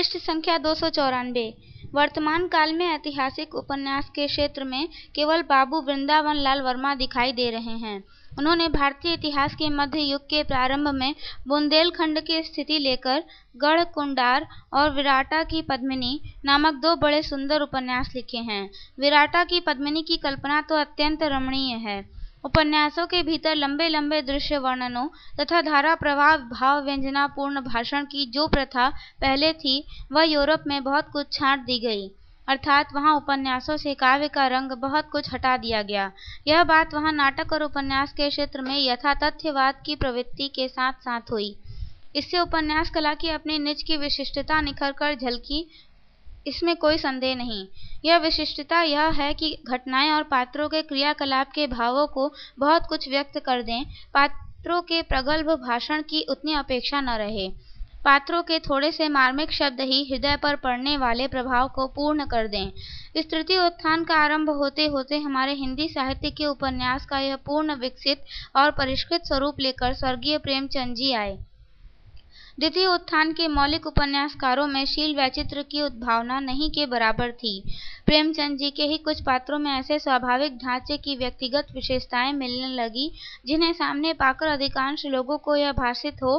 पृष्ठ संख्या 294। वर्तमान काल में ऐतिहासिक उपन्यास के क्षेत्र में केवल बाबू वृंदावन लाल वर्मा दिखाई दे रहे हैं। उन्होंने भारतीय इतिहास के मध्य युग के प्रारंभ में बुंदेलखंड की स्थिति लेकर गढ़ कुंडार और विराटा की पद्मिनी नामक दो बड़े सुंदर उपन्यास लिखे हैं। विराटा की पद्मिनी की कल्पना तो अत्यंत रमणीय है। उपन्यासों के भीतर लंबे लंबे दृश्य वर्णनों तथा धारा प्रवाह भाव व्यंजनापूर्ण भाषण की जो प्रथा पहले थी, वह यूरोप में बहुत कुछ छांट दी गई, अर्थात वहाँ उपन्यासों से काव्य का रंग बहुत कुछ हटा दिया गया। यह बात वहाँ नाटक और उपन्यास के क्षेत्र में यथातथ्यवाद की प्रवृत्ति के साथ साथ हुई। इससे उपन्यास कला की अपनी निज की विशिष्टता निखर कर झलकी, इसमें कोई संदेह नहीं। यह विशिष्टता यह है कि घटनाएं और पात्रों के क्रियाकलाप के भावों को बहुत कुछ व्यक्त कर दें। पात्रों के प्रगल्भ भाषण की उतनी अपेक्षा न रहे। पात्रों के थोड़े से मार्मिक शब्द ही हृदय पर पड़ने वाले प्रभाव को पूर्ण कर दें। इस तृतीय उत्थान का आरंभ होते होते हमारे हिंदी साहित्य के उपन्यास का यह पूर्ण विकसित और परिष्कृत स्वरूप लेकर स्वर्गीय प्रेमचंद जी आए। द्वितीय उत्थान के मौलिक उपन्यासकारों में शील वैचित्र की उद्भावना नहीं के बराबर थी। प्रेमचंद जी के ही कुछ पात्रों में ऐसे स्वाभाविक ढांचे की व्यक्तिगत विशेषताएं मिलने लगी, जिन्हें सामने पाकर अधिकांश लोगों को यह भासित हो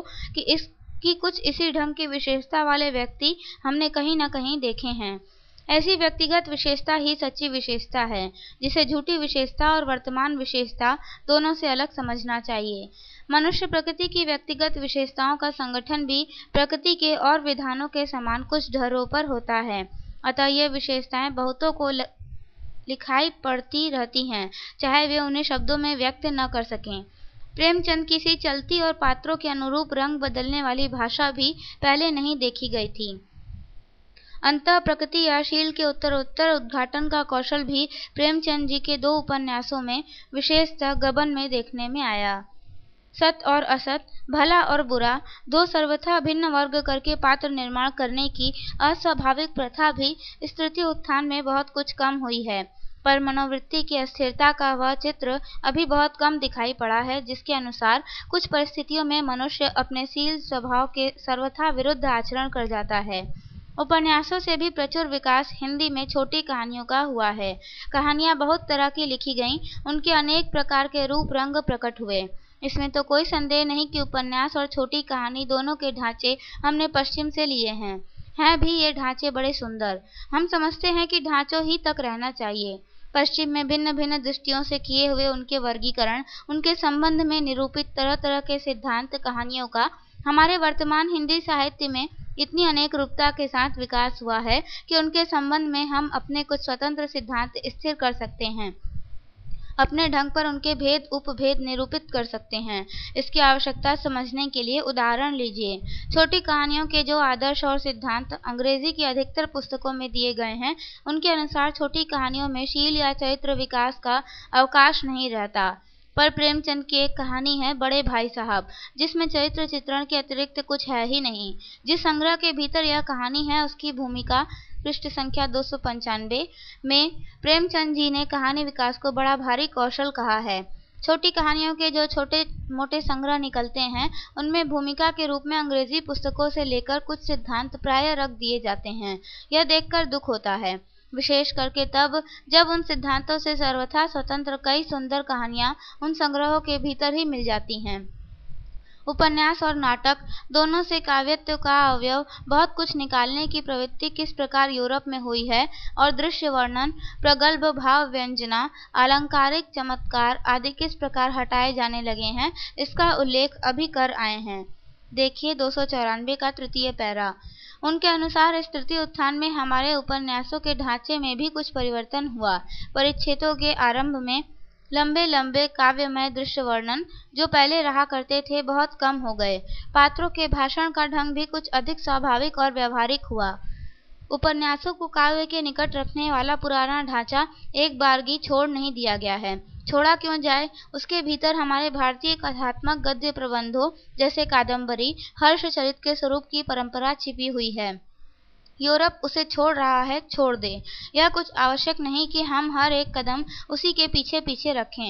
कि कुछ इसी ढंग की विशेषता वाले व्यक्ति हमने कहीं न कहीं देखे हैं। ऐसी व्यक्तिगत विशेषता ही सच्ची विशेषता है, जिसे झूठी विशेषता और वर्तमान विशेषता दोनों से अलग समझना चाहिए। मनुष्य प्रकृति की व्यक्तिगत विशेषताओं का संगठन भी प्रकृति के और विधानों के समान कुछ ढर्रों पर होता है। अतः ये विशेषताएं बहुतों को लिखाई पड़ती रहती हैं, चाहे वे उन्हें शब्दों में व्यक्त न कर सकें। प्रेमचंद की सी चलती और पात्रों के अनुरूप रंग बदलने वाली भाषा भी पहले नहीं देखी गई थी। अंतः प्रकृति या शील के उत्तरोत्तर उद्घाटन का कौशल भी प्रेमचंद जी के दो उपन्यासों में, विशेषतः गबन में देखने में आया। सत और असत, भला और बुरा, दो सर्वथा भिन्न वर्ग करके पात्र निर्माण करने की अस्वाभाविक प्रथा भी इस तृतीय उत्थान में बहुत कुछ कम हुई है। पर मनोवृत्ति की अस्थिरता का वह चित्र अभी बहुत कम दिखाई पड़ा है, जिसके अनुसार कुछ परिस्थितियों में मनुष्य अपने शील स्वभाव के सर्वथा विरुद्ध आचरण कर जाता है। उपन्यासों से भी प्रचुर विकास हिंदी में छोटी कहानियों का हुआ है। कहानियां बहुत तरह की लिखी गईं, उनके अनेक प्रकार के रूप रंग प्रकट हुए। इसमें तो कोई संदेह नहीं कि उपन्यास और छोटी कहानी दोनों के ढांचे हमने पश्चिम से लिए हैं भी ये ढांचे बड़े सुंदर। हम समझते हैं कि ढांचों ही तक रहना चाहिए। पश्चिम में भिन्न भिन्न दृष्टियों से किए हुए उनके वर्गीकरण, उनके संबंध में निरूपित तरह तरह के सिद्धांत कहानियों का हमारे वर्तमान हिंदी साहित्य में इतनी अनेक रूपता के साथ विकास हुआ है कि उनके संबंध में हम अपने कुछ स्वतंत्र सिद्धांत स्थिर कर सकते हैं, अपने ढंग पर उनके भेद उपभेद निरूपित कर सकते हैं। इसकी आवश्यकता समझने के लिए उदाहरण लीजिए। छोटी कहानियों के जो आदर्श और सिद्धांत अंग्रेजी की अधिकतर पुस्तकों में दिए गए हैं, उनके अनुसार छोटी कहानियों में शील या चरित्र विकास का अवकाश नहीं रहता। पर प्रेमचंद की एक कहानी है बड़े भाई साहब, जिसमें चरित्र चित्रण के अतिरिक्त कुछ है ही नहीं। जिस संग्रह के भीतर यह कहानी है, उसकी भूमिका पृष्ठ संख्या 295 में प्रेमचंद जी ने कहानी विकास को बड़ा भारी कौशल कहा है। छोटी कहानियों के जो छोटे मोटे संग्रह निकलते हैं, उनमें भूमिका के रूप में अंग्रेजी पुस्तकों से लेकर कुछ सिद्धांत प्रायः रख दिए जाते हैं। यह देखकर दुख होता है, विशेष करके तब जब उन सिद्धांतों से सर्वथा स्वतंत्र कई सुंदर कहानियां उन संग्रहों के भीतर ही मिल जाती हैं। उपन्यास और नाटक दोनों से काव्यत्व का अवयव बहुत कुछ निकालने की प्रवृत्ति किस प्रकार यूरोप में हुई है, और दृश्य वर्णन, प्रगल्भ भाव व्यंजना, अलंकारिक चमत्कार आदि किस प्रकार हटाए जाने लगे हैं, इसका उल्लेख अभी कर आए हैं। देखिए 294 का तृतीय पैरा। उनके अनुसार इस तृतीय उत्थान में हमारे उपन्यासों के ढांचे में भी कुछ परिवर्तन हुआ। परिच्छेदों के आरंभ में लंबे लंबे काव्यमय दृश्य वर्णन जो पहले रहा करते थे, बहुत कम हो गए। पात्रों के भाषण का ढंग भी कुछ अधिक स्वाभाविक और व्यावहारिक हुआ। उपन्यासों को काव्य के निकट रखने वाला पुराना ढांचा एक बारगी छोड़ नहीं दिया गया है। छोड़ा क्यों जाए, उसके भीतर हमारे भारतीय कथात्मक गद्य प्रबंधों जैसे कादम्बरी, हर्षचरित के स्वरूप की परंपरा छिपी हुई है। यूरोप उसे छोड़ रहा है, छोड़ दे। यह कुछ आवश्यक नहीं कि हम हर एक कदम उसी के पीछे पीछे रखें।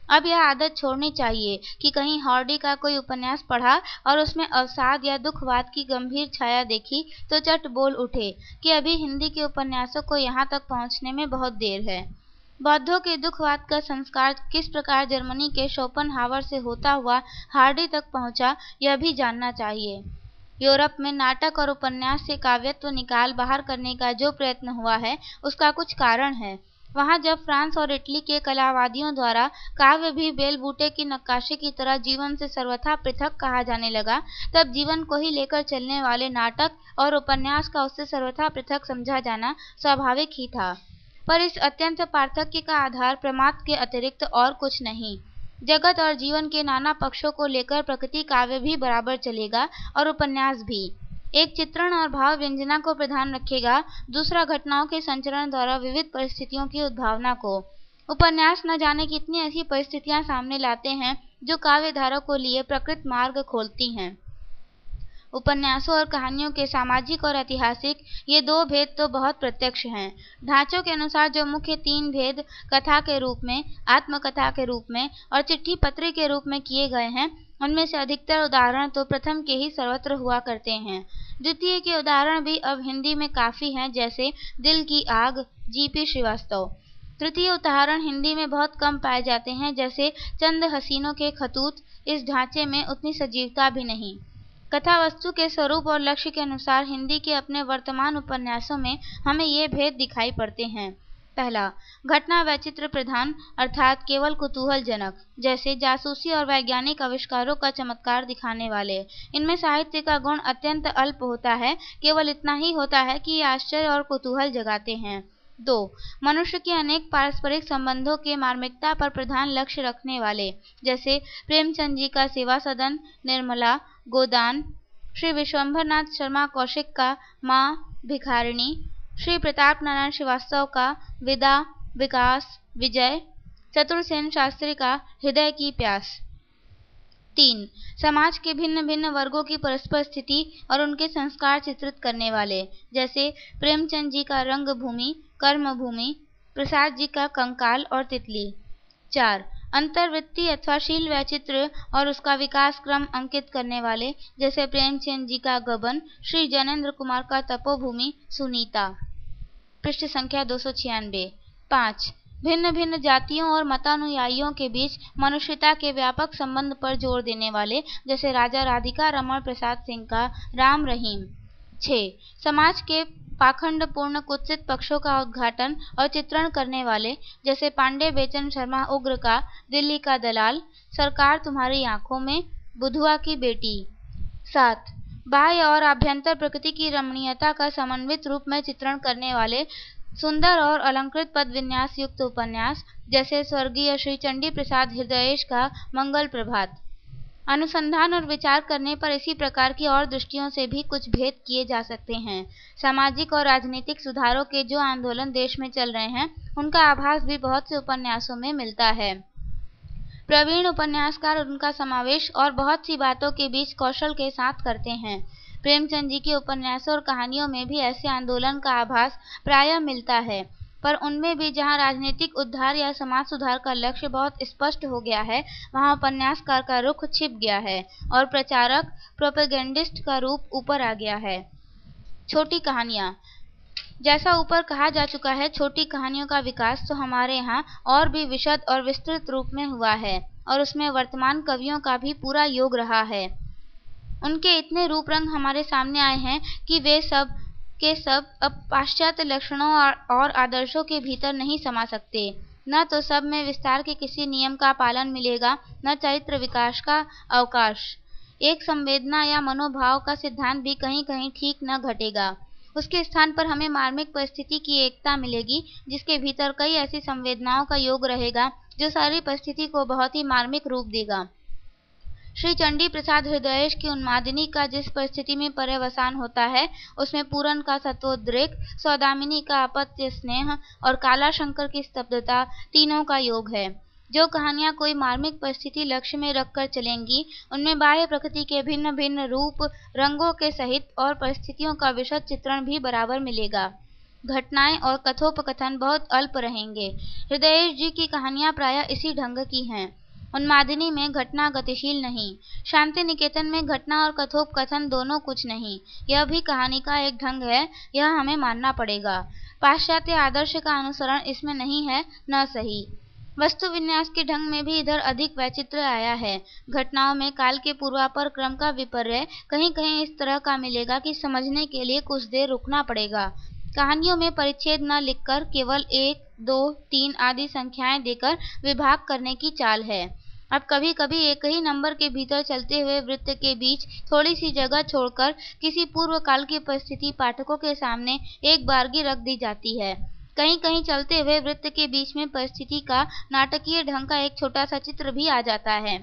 अब यह आदत छोड़नी चाहिए कि कहीं हार्डी का कोई उपन्यास पढ़ा और उसमें अवसाद या दुखवाद की गंभीर छाया देखी तो चट बोल उठे कि अभी हिंदी के उपन्यासों को यहाँ तक पहुँचने में बहुत देर है। बौद्धों के दुखवाद का संस्कार किस प्रकार जर्मनी के शोपेनहावर से होता हुआ हार्डी तक पहुँचा, यह भी जानना चाहिए। यूरोप में नाटक और उपन्यास से काव्यत्व निकाल बाहर करने का जो प्रयत्न हुआ है, उसका कुछ कारण है। वहाँ जब फ्रांस और इटली के कलावादियों द्वारा काव्य भी बेलबूटे की नक्काशी की तरह जीवन से सर्वथा पृथक कहा जाने लगा, तब जीवन को ही लेकर चलने वाले नाटक और उपन्यास का उससे सर्वथा पृथक समझा जाना स्वाभाविक ही था। पर इस अत्यंत पार्थक्य का आधार प्रमाद के अतिरिक्त और कुछ नहीं। जगत और जीवन के नाना पक्षों को लेकर प्रकृति काव्य भी बराबर चलेगा और उपन्यास भी। एक चित्रण और भाव व्यंजना को प्रधान रखेगा, दूसरा घटनाओं के संचरण द्वारा विविध परिस्थितियों की उद्भावना को। उपन्यास न जाने कितनी ऐसी परिस्थितियां सामने लाते हैं जो काव्यधारा को लिए प्रकृत मार्ग खोलती हैं। उपन्यासों और कहानियों के सामाजिक और ऐतिहासिक ये दो भेद तो बहुत प्रत्यक्ष हैं। ढांचों के अनुसार जो मुख्य तीन भेद कथा के रूप में, आत्मकथा के रूप में और चिट्ठी पत्री के रूप में किए गए हैं, उनमें से अधिकतर उदाहरण तो प्रथम के ही सर्वत्र हुआ करते हैं। द्वितीय के उदाहरण भी अब हिंदी में काफी हैं, जैसे दिल की आग, जीपी श्रीवास्तव। तृतीय उदाहरण हिंदी में बहुत कम पाए जाते हैं, जैसे चंद हसीनों के खतूत। इस ढांचे में उतनी सजीवता भी नहीं। कथा वस्तु के स्वरूप और लक्ष्य के अनुसार हिंदी के अपने वर्तमान उपन्यासों में हमें ये भेद दिखाई पड़ते हैं। पहला, घटना वैचित्र प्रधान अर्थात केवल कुतूहलजनक, जैसे जासूसी और वैज्ञानिक आविष्कारों का चमत्कार दिखाने वाले। इनमें साहित्य का गुण अत्यंत अल्प होता है, केवल इतना ही होता है कि ये आश्चर्य और कुतूहल जगाते हैं। 2. मनुष्य के अनेक पारस्परिक संबंधों के मार्मिकता पर प्रधान लक्ष्य रखने वाले, जैसे प्रेमचंद जी का सेवा सदन, निर्मला, गोदान, श्री विश्वंभरनाथ शर्मा कौशिक का माँ भिखारिणी, श्री प्रताप नारायण श्रीवास्तव का विदा, विकास, विजय, चतुरसेन शास्त्री का हृदय की प्यास। 3. समाज के भिन्न भिन्न वर्गों की परस्पर स्थिति और उनके संस्कार चित्रित करने वाले, जैसे प्रेमचंद जी का रंगभूमि, कर्मभूमि, प्रसाद जी का कंकाल और तितली। 4. अंतर्वृत्ति अथवा शील वैचित्र और उसका विकास क्रम अंकित करने वाले, जैसे प्रेमचंद जी का गबन, श्री जैनेन्द्र कुमार का तपोभूमि, सुनीता। पृष्ठ संख्या 296। 5. भिन्न भिन्न जातियों और मतानुयायियों के बीच मनुष्यता के व्यापक संबंध पर जोर देने वाले, जैसे राजा राधिका रमण प्रसाद सिंह का राम रहीम। 6. समाज के पाखंडपूर्ण कुत्सित पक्षों का उद्घाटन और चित्रण करने वाले, जैसे पांडे बेचन शर्मा उग्र का दिल्ली का दलाल, सरकार तुम्हारी आंखों में, बुधुआ की बेटी। 7. बाह्य और आभ्यंतर प्रकृति की रमणीयता का समन्वित रूप में चित्रण करने वाले सुंदर और अलंकृत पद विन्यास युक्त उपन्यास, जैसे स्वर्गीय श्री चंडी प्रसाद हृदयेश का मंगल प्रभात। अनुसंधान और विचार करने पर इसी प्रकार की और दृष्टियों से भी कुछ भेद किए जा सकते हैं। सामाजिक और राजनीतिक सुधारों के जो आंदोलन देश में चल रहे हैं, उनका आभास भी बहुत से उपन्यासों में मिलता है। प्रवीण उपन्यासकार उनका समावेश और बहुत सी बातों के बीच कौशल के साथ करते हैं। प्रेमचंद जी के उपन्यासों और कहानियों में भी ऐसे आंदोलन का आभास प्रायः मिलता है, पर उनमें भी जहाँ राजनीतिक उद्धार या समाज सुधार का लक्ष्य बहुत स्पष्ट हो गया है, वहाँ उपन्यासकार का रुख छिप गया है और प्रचारक प्रोपेगेंडिस्ट का रूप ऊपर आ गया है। छोटी कहानियाँ। जैसा ऊपर कहा जा चुका है, छोटी कहानियों का विकास तो हमारे यहाँ और भी विशद और विस्तृत रूप में हुआ है और उसमें वर्तमान कवियों का भी पूरा योग रहा है। उनके इतने रूप रंग हमारे सामने आए हैं कि वे सब के सब अब पाश्चात्य लक्षणों और आदर्शों के भीतर नहीं समा सकते। न तो सब में विस्तार के किसी नियम का पालन मिलेगा, न चरित्र विकास का अवकाश। एक संवेदना या मनोभाव का सिद्धांत भी कहीं कहीं ठीक न घटेगा। उसके स्थान पर हमें मार्मिक परिस्थिति की एकता मिलेगी, जिसके भीतर कई ऐसी संवेदनाओं का योग रहेगा जो सारी परिस्थिति को बहुत ही मार्मिक रूप देगा। श्री चंडी प्रसाद हृदयेश की उन्मादिनी का जिस परिस्थिति में पर्यवसान होता है, उसमें पूरन का सत्वोद्रेक, सौदामिनी का अपत्य स्नेह और कालाशंकर की स्तब्धता, तीनों का योग है। जो कहानियाँ कोई मार्मिक परिस्थिति लक्ष्य में रखकर चलेंगी, उनमें बाह्य प्रकृति के भिन्न भिन्न रूप रंगों के सहित और परिस्थितियों का विशद चित्रण भी बराबर मिलेगा। घटनाएं और कथोपकथन बहुत अल्प रहेंगे। हृदयेश जी की कहानियां प्रायः इसी ढंग की हैं। उन्मादिनी में घटना गतिशील नहीं, शांति निकेतन में घटना और कथोपकथन दोनों कुछ नहीं। यह भी कहानी का एक ढंग है, यह हमें मानना पड़ेगा। पाश्चात्य आदर्श का अनुसरण इसमें नहीं है, न सही। वस्तु विन्यास के ढंग में भी इधर अधिक वैचित्र्य आया है। घटनाओं में काल के पूर्वापर क्रम का विपर्य कहीं कहीं इस तरह का मिलेगा कि समझने के लिए कुछ देर रुकना पड़ेगा। कहानियों में परिच्छेद न लिखकर केवल 1, 2, 3 आदि संख्याएं देकर विभाग करने की चाल है। अब कभी कभी एक ही नंबर के भीतर चलते हुए वृत्त के बीच थोड़ी सी जगह छोड़कर किसी पूर्व काल की परिस्थिति पाठकों के सामने एक बारगी रख दी जाती है। कहीं कहीं चलते हुए वृत्त के बीच में परिस्थिति का नाटकीय ढंग का एक छोटा सा चित्र भी आ जाता है।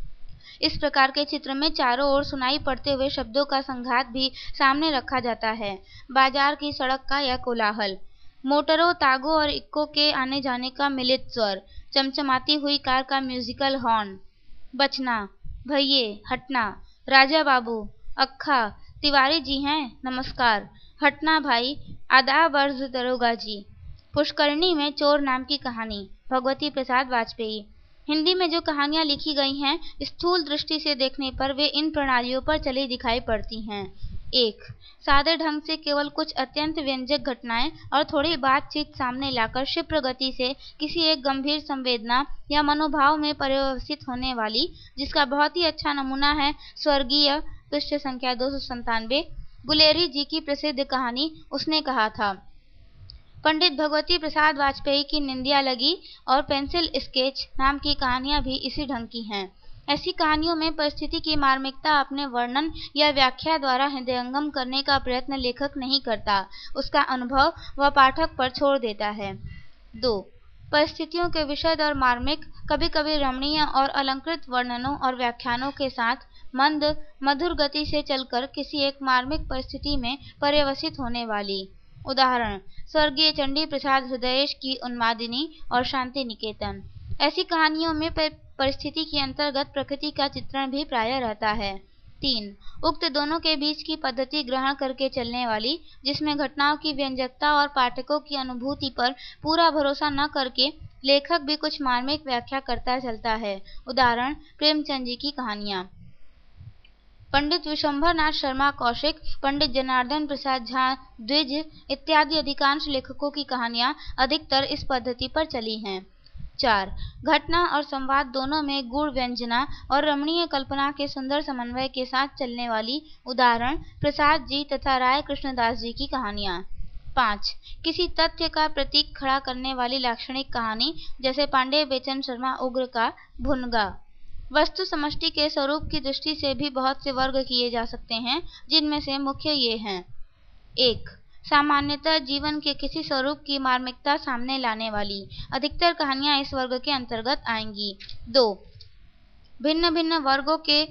इस प्रकार के चित्र में चारों ओर सुनाई पड़ते हुए शब्दों का संघात भी सामने रखा जाता है। बाजार की सड़क का यह कोलाहल, मोटरों, तागों और इक्कों के आने जाने का मिलित स्वर, चमचमाती हुई कार का म्यूजिकल हॉर्न, बचना, भैये, हटना, राजा बाबू, अक्खा, तिवारी जी हैं, नमस्कार, हटना भाई, आदाब अर्ज दरोगा जी। पुष्करणी में चोर नाम की कहानी, भगवती प्रसाद वाजपेयी। हिंदी में जो कहानियां लिखी गई हैं, स्थूल दृष्टि से देखने पर वे इन प्रणालियों पर चली दिखाई पड़ती हैं। 1. सादे ढंग से केवल कुछ अत्यंत व्यंजक घटनाएं और थोड़ी बातचीत सामने लाकर क्षिप्र गति से किसी एक गंभीर संवेदना या मनोभाव में पर्यवसित होने वाली, जिसका बहुत ही अच्छा नमूना है स्वर्गीय पृष्ठ संख्या 297 गुलेरी जी की प्रसिद्ध कहानी उसने कहा था। पंडित भगवती प्रसाद वाजपेयी की निंदिया लगी और पेंसिल स्केच नाम की कहानियां भी इसी ढंग की हैं। ऐसी कहानियों में परिस्थिति की मार्मिकता अपने वर्णन या व्याख्या द्वारा हृदयंगम करने का प्रयत्न लेखक नहीं करता, उसका अनुभव वह पाठक पर छोड़ देता है। 2. परिस्थितियों के विशद और मार्मिक, कभी कभी रमणीय और अलंकृत वर्णनों और व्याख्यानों के साथ मंद मधुर गति से चलकर किसी एक मार्मिक परिस्थिति में पर्यवसित होने वाली। उदाहरण, स्वर्गीय चंडी प्रसाद हृदयेश की उन्मादिनी और शांति निकेतन। ऐसी कहानियों में परिस्थिति के अंतर्गत प्रकृति का चित्रण भी प्राय रहता है। 3. उक्त दोनों के बीच की पद्धति ग्रहण करके चलने वाली, जिसमें घटनाओं की व्यंजकता और पाठकों की अनुभूति पर पूरा भरोसा न करके लेखक भी कुछ मार्मिक व्याख्या करता चलता है। उदाहरण, प्रेमचंद जी की कहानियां। पंडित विशंभरनाथ शर्मा कौशिक, पंडित जनार्दन प्रसाद झा द्विज इत्यादि अधिकांश लेखकों की कहानियां अधिकतर इस पद्धति पर चली हैं। 4. घटना और संवाद दोनों में गूढ़ व्यंजना और रमणीय कल्पना के सुंदर समन्वय के साथ चलने वाली। उदाहरण, प्रसाद जी तथा राय कृष्णदास जी की कहानियां। 5. किसी तथ्य का प्रतीक खड़ा करने वाली लाक्षणिक कहानी, जैसे पांडे बेचन शर्मा उग्र का भुनगा। वस्तु समष्टि के स्वरूप की दृष्टि से भी बहुत से वर्ग किए जा सकते हैं, जिनमें से मुख्य ये हैं। 1. सामान्यतः जीवन के किसी स्वरूप की मार्मिकता सामने लाने वाली, अधिकतर कहानियां इस वर्ग के अंतर्गत आएंगी। 2. भिन्न भिन्न वर्गों के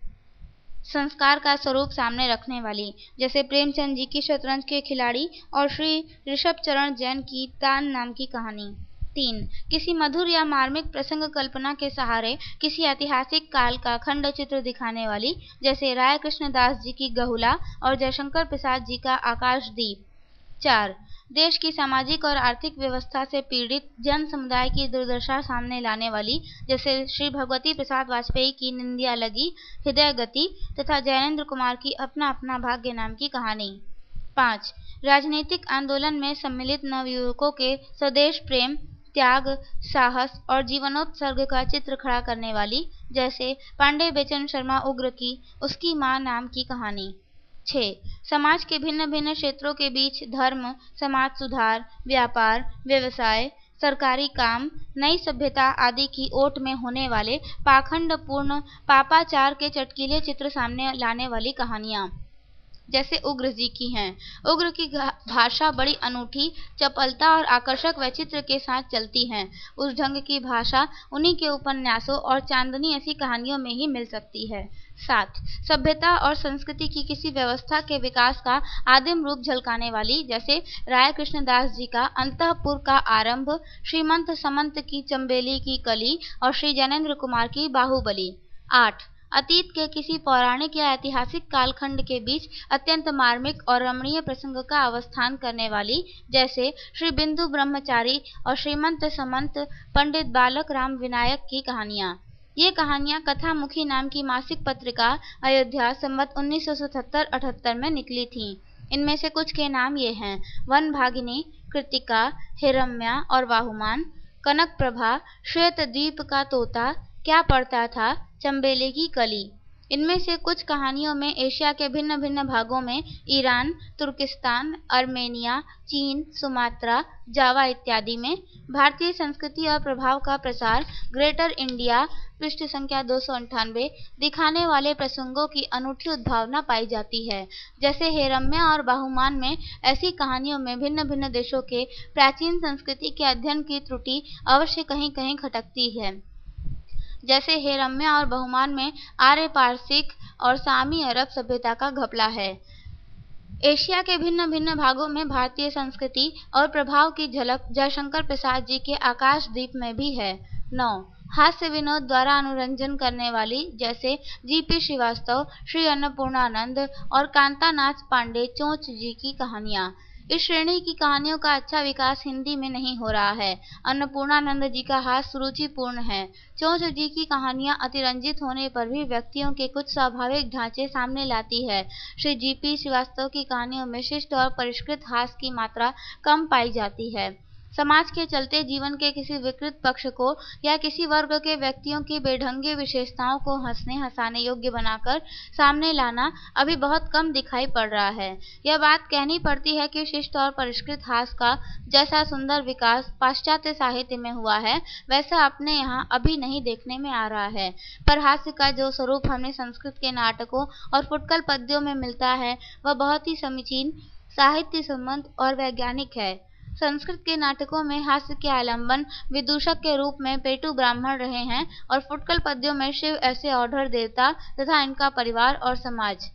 संस्कार का स्वरूप सामने रखने वाली, जैसे प्रेमचंद जी की शतरंज के खिलाड़ी और श्री ऋषभ चरण जैन की तान नाम की कहानी। 3. किसी मधुर या मार्मिक प्रसंग कल्पना के सहारे किसी ऐतिहासिक काल का खंड चित्र दिखाने वाली, जैसे राय कृष्णदास जी की गहुला और जयशंकर प्रसाद जी का आकाशदीप। 4. देश की सामाजिक और आर्थिक व्यवस्था से पीड़ित जन समुदाय की दुर्दशा सामने लाने वाली, जैसे श्री भगवती प्रसाद वाजपेयी की निंदिया लगी, हृदय गति तथा जैनेन्द्र कुमार की अपना अपना भाग्य नाम की कहानी। 5. राजनीतिक आंदोलन में सम्मिलित नवयुवकों के स्वदेश प्रेम, त्याग, साहस और जीवनोत्सर्ग का चित्र खड़ा करने वाली, जैसे पांडे बेचन शर्मा उग्र की उसकी मां नाम की कहानी। 6. समाज के भिन्न भिन्न क्षेत्रों के बीच धर्म, समाज सुधार, व्यापार, व्यवसाय, सरकारी काम, नई सभ्यता आदि की ओट में होने वाले पाखंडपूर्ण पापाचार के चटकीले चित्र सामने लाने वाली कहानियां, जैसे उग्र जी की हैं। उग्र की भाषा बड़ी अनूठी, चपलता और आकर्षक वैचित्र के साथ चलती है। उस ढंग की भाषा उन्हीं के उपन्यासों और चांदनी ऐसी कहानियों में ही मिल सकती है। 7. सभ्यता और संस्कृति की किसी व्यवस्था के विकास का आदिम रूप झलकाने वाली, जैसे राय कृष्णदास जी का अंतःपुर का आरंभ, श्रीमंत समंत की चंबेली की कली और श्री जैनेन्द्र कुमार की बाहुबली। 8. अतीत के किसी पौराणिक या ऐतिहासिक कालखंड के बीच अत्यंत मार्मिक और रमणीय प्रसंग का अवस्थान करने वाली, जैसे श्री बिंदु ब्रह्मचारी और श्रीमंत समंत पंडित बालक राम विनायक की कहानियाँ। ये कहानियाँ कथामुखी नाम की मासिक पत्रिका अयोध्या संवत 1977-78 में निकली थीं। इनमें से कुछ के नाम ये हैं: वन भागिनी, कृतिका, हिरम्या और बाहुमान, कनक प्रभा, श्वेत द्वीप का तोता, क्या पढ़ता था, चंबेले की कली। इनमें से कुछ कहानियों में एशिया के भिन्न भिन्न भागों में ईरान, तुर्किस्तान, अर्मेनिया, चीन, सुमात्रा, जावा इत्यादि में भारतीय संस्कृति और प्रभाव का प्रसार, ग्रेटर इंडिया, पृष्ठ संख्या 298, दिखाने वाले प्रसंगों की अनूठी उद्भावना पाई जाती है। जैसे हेरम्या और बाहुमान में ऐसी कहानियों में भिन्न भिन्न देशों के प्राचीन संस्कृति के अध्ययन की त्रुटि अवश्य कहीं कहीं खटकती है। जैसे हेरम्या और बहुमान में आर्य पारसिक और सामी अरब सभ्यता का घपला है। एशिया के भिन्न भिन्न भागों में भारतीय संस्कृति और प्रभाव की झलक जयशंकर प्रसाद जी के आकाशदीप में भी है। 9. हास्य विनोद द्वारा अनुरंजन करने वाली, जैसे जीपी श्रीवास्तव, श्री अन्नपूर्णानंद और कांतानाथ पांडे चोंच जी की कहानियाँ। इस श्रेणी की कहानियों का अच्छा विकास हिंदी में नहीं हो रहा है। अन्नपूर्णानंद जी का हास्य रुचिपूर्ण है। चोंच जी की कहानियां अतिरंजित होने पर भी व्यक्तियों के कुछ स्वाभाविक ढांचे सामने लाती है। श्री जीपी श्रीवास्तव की कहानियों में शिष्ट और परिष्कृत हास्य की मात्रा कम पाई जाती है। समाज के चलते जीवन के किसी विकृत पक्ष को या किसी वर्ग के व्यक्तियों की बेढंगी विशेषताओं को हंसने हंसाने योग्य बनाकर सामने लाना अभी बहुत कम दिखाई पड़ रहा है। यह बात कहनी पड़ती है कि शिष्ट और परिष्कृत हास्य का जैसा सुंदर विकास पाश्चात्य साहित्य में हुआ है, वैसा अपने यहाँ अभी नहीं देखने में आ रहा है। पर हास्य का जो स्वरूप हमें संस्कृत के नाटकों और फुटकल पद्यों में मिलता है, वह बहुत ही समीचीन, साहित्य संबद्ध और वैज्ञानिक है। संस्कृत के नाटकों में हास्य के आलंबन विदूषक के रूप में पेटू ब्राह्मण रहे हैं और फुटकल पद्यों में शिव ऐसे औढ़र देवता तथा इनका परिवार और समाज।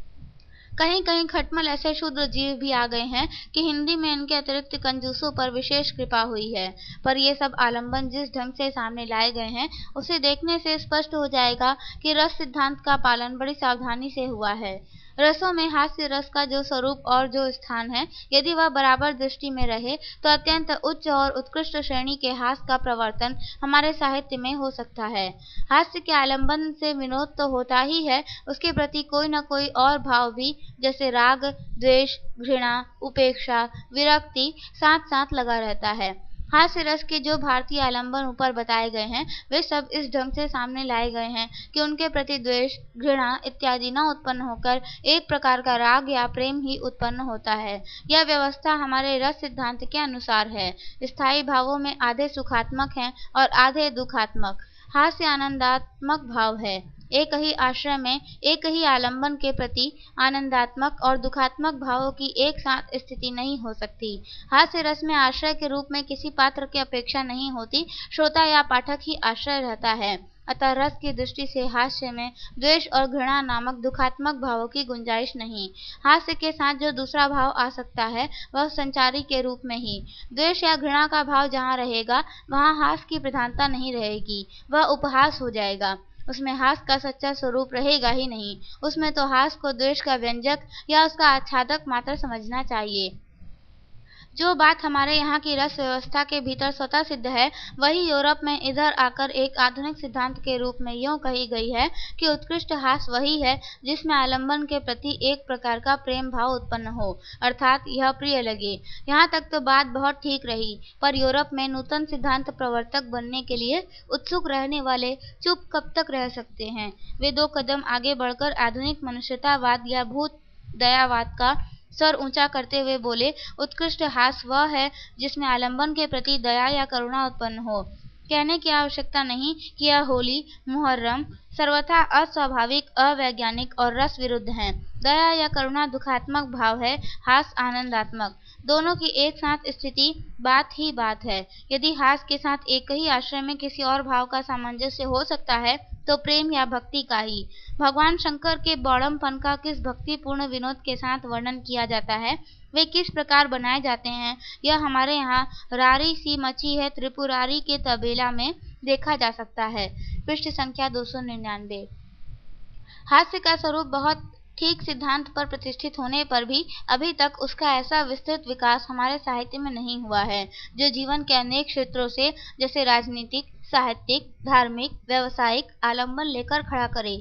कहीं कहीं खटमल ऐसे शूद्र जीव भी आ गए हैं कि हिंदी में इनके अतिरिक्त कंजूसों पर विशेष कृपा हुई है। पर ये सब आलंबन जिस ढंग से सामने लाए गए हैं, उसे देखने से स्पष्ट हो जाएगा कि रस सिद्धांत का पालन बड़ी सावधानी से हुआ है। रसों में हास्य रस का जो स्वरूप और जो स्थान है, यदि वह बराबर दृष्टि में रहे तो अत्यंत उच्च और उत्कृष्ट श्रेणी के हास्य का प्रवर्तन हमारे साहित्य में हो सकता है। हास्य के आलंबन से विनोद तो होता ही है, उसके प्रति कोई न कोई और भाव भी, जैसे राग, द्वेष, घृणा, उपेक्षा, विरक्ति साथ साथ लगा रहता है। हास्य रस के जो भारतीय आलंबन ऊपर बताए गए हैं, वे सब इस ढंग से सामने लाए गए हैं कि उनके प्रति द्वेष, घृणा इत्यादि न उत्पन्न होकर एक प्रकार का राग या प्रेम ही उत्पन्न होता है। यह व्यवस्था हमारे रस सिद्धांत के अनुसार है। स्थायी भावों में आधे सुखात्मक हैं और आधे दुखात्मक। हास्य आनंदात्मक भाव है। एक ही आश्रय में एक ही आलंबन के प्रति आनंदात्मक और दुखात्मक भावों की एक साथ स्थिति नहीं हो सकती। हास्य रस में आश्रय के रूप में किसी पात्र की अपेक्षा नहीं होती, श्रोता या पाठक ही आश्रय रहता है। अतः रस की दृष्टि से हास्य में द्वेष और घृणा नामक दुखात्मक भावों की गुंजाइश नहीं। हास्य के साथ जो दूसरा भाव आ सकता है, वह संचारी के रूप में ही। द्वेष या घृणा का भाव जहाँ रहेगा, वहाँ हास्य की प्रधानता नहीं रहेगी, वह उपहास हो जाएगा। उसमें हास्य का सच्चा स्वरूप रहेगा ही नहीं। उसमें तो हास्य को द्वेष का व्यंजक या उसका आच्छादक मात्र समझना चाहिए। जो बात हमारे यहाँ की रस व्यवस्था के भीतर स्वतः सिद्ध है, वही यूरोप में इधर आकर एक आधुनिक सिद्धांत के रूप में यूँ कही गई है कि उत्कृष्ट हास्य वही है जिसमें आलंबन के प्रति एक प्रकार का प्रेम भाव उत्पन्न हो, अर्थात यह प्रिय लगे। यहाँ तक तो बात बहुत ठीक रही, पर यूरोप में नूतन सिद्धांत प्रवर्तक बनने के लिए उत्सुक रहने वाले चुप कब तक रह सकते हैं। वे 2 कदम आगे बढ़कर आधुनिक मनुष्यतावाद या भूत दयावाद का सर ऊंचा करते हुए बोले, उत्कृष्ट हास्य वह है जिसमें आलंबन के प्रति दया या करुणा उत्पन्न हो। कहने की आवश्यकता नहीं कि यह होली, मुहर्रम सर्वथा अस्वाभाविक, अवैज्ञानिक और रस विरुद्ध हैं। दया या करुणा दुखात्मक भाव है, हास्य आनंदात्मक। दोनों की एक साथ स्थिति बात ही बात है। यदि हास्य के साथ एक ही आश्रय में किसी और भाव का सामंजस्य हो सकता है, तो प्रेम या भक्ति का ही। भगवान शंकर के बौड़मपन का किस भक्तिपूर्ण विनोद के साथ वर्णन किया जाता है, वे किस प्रकार बनाए जाते हैं, यह हमारे यहाँ रारी सी मची है त्रिपुरारी के तबेला में देखा जा सकता है। पृष्ठ संख्या 299। हास्य का स्वरूप बहुत ठीक सिद्धांत पर प्रतिष्ठित होने पर भी अभी तक उसका ऐसा विस्तृत विकास हमारे साहित्य में नहीं हुआ है, जो जीवन के अनेक क्षेत्रों से, जैसे राजनीतिक, साहित्यिक, धार्मिक, व्यावसायिक आलंबन लेकर खड़ा करे।